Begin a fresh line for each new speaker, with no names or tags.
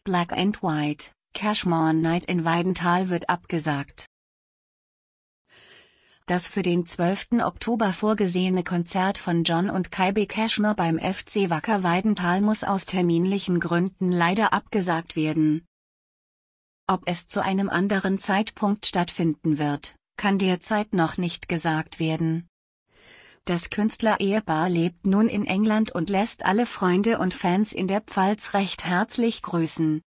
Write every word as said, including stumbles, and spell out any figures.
Black and White, Cashmore Night in Weidenthal wird abgesagt. Das für den zwölften Oktober vorgesehene Konzert von John und Kaibe Cashmore beim F C Wacker Weidenthal muss aus terminlichen Gründen leider abgesagt werden. Ob es zu einem anderen Zeitpunkt stattfinden wird, kann derzeit noch nicht gesagt werden. Das Künstler-Ehepaar lebt nun in England und lässt alle Freunde und Fans in der Pfalz recht herzlich grüßen.